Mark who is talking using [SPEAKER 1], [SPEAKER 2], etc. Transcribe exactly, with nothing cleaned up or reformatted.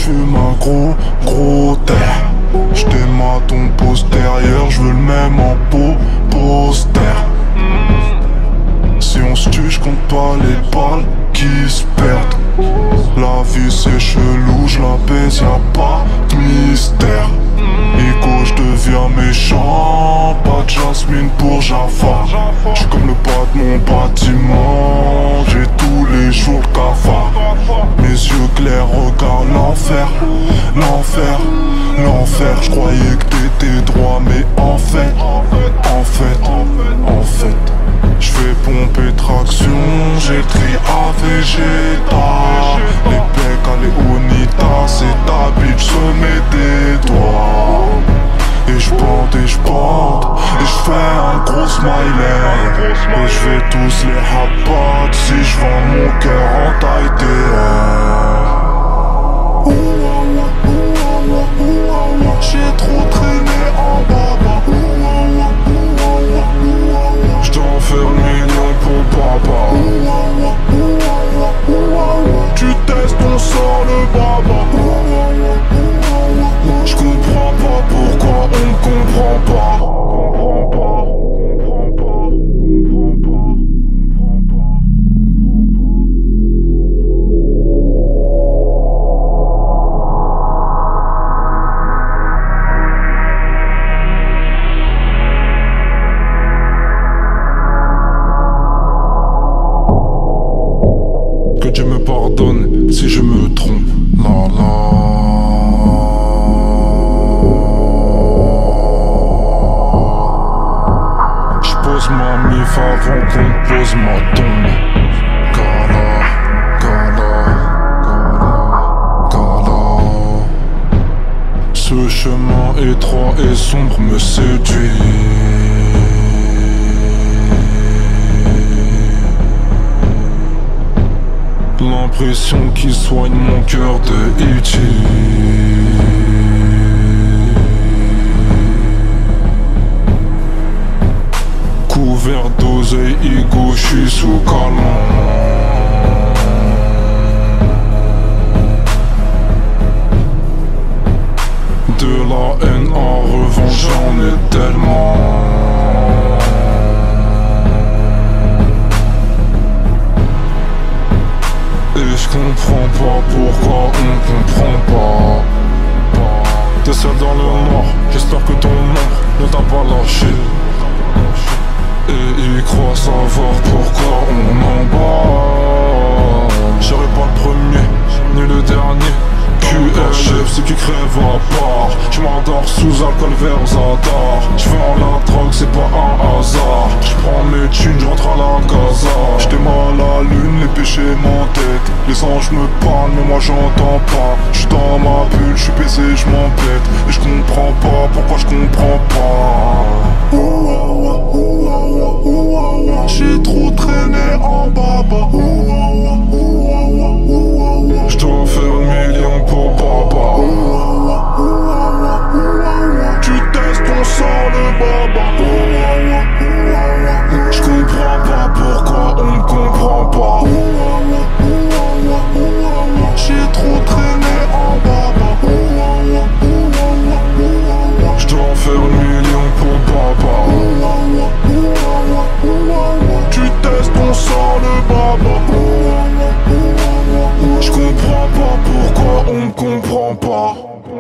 [SPEAKER 1] fume un gros, gros terre. J't'aime à ton postérieur, j'veux le même en peau, poster. Si on se tue, j'compte pas les balles qui se perdent. La vie c'est chelou, j'la baise, y'a pas de mystère. Nico, j'deviens méchant, pas de Jasmine pour Jaffa. J'suis comme le bas de mon bâtiment, j'ai tous les jours le cafard. Mes yeux clairs regardent l'enfer, l'enfer, l'enfer. J'croyais que t'étais droit, mais en fait, en fait, en fait j'fais pomper traction, j'ai le tri à Vegeta. Les pecs à Léonita, c'est ta bitch se met des doigts. Et j'bande et j'bande, et j'fais un gros smiley. Et j'vais tous les rabat si j'vends mon cœur en taille T R. J'ai trop traîné en baba. J't'en fais un million pour papa. Tu testes, on sort le baba. J'comprends pas pourquoi on me comprend pas. Que Dieu me pardonne si je me trompe. La la. J'pose ma mif avant qu'on pose ma tombe. Gala, gala, gala, gala. Ce chemin étroit et sombre me séduit. L'impression qui soigne mon cœur de E T Couvert d'oseille, ego, j'suis sous calmant. De la haine en revanche j'en ai tellement. Et je comprends pas pourquoi on comprend pas. T'es seul dans le noir, j'espère que ton ombre ne t'a pas lâché. Et il croit savoir pourquoi on en bat. J'serai pas le premier, ni le dernier. Q R chef, c'est qui crève à part. J'm'endors sous alcool vers Zadar. J'vends la drogue, c'est pas un hasard. J'prends mes thunes, j'rentre à la Gaza. J't'aime à la lune, les péchés m'entêtent. Les anges me parlent, mais moi j'entends pas. J'suis dans ma bulle, j'suis baisé, j'm'embête. Et j'comprends pas pourquoi j'comprends pas. J'ai trop traîné en baba. J'dois faire un million pour papa. Tu testes, on sort le baba. J'comprends pas pourquoi on me comprend pas. J'ai trop traîné en baba. J'dois faire un million pour papa. Tu testes, on sort le baba. J'comprends pas pourquoi on me comprend pas.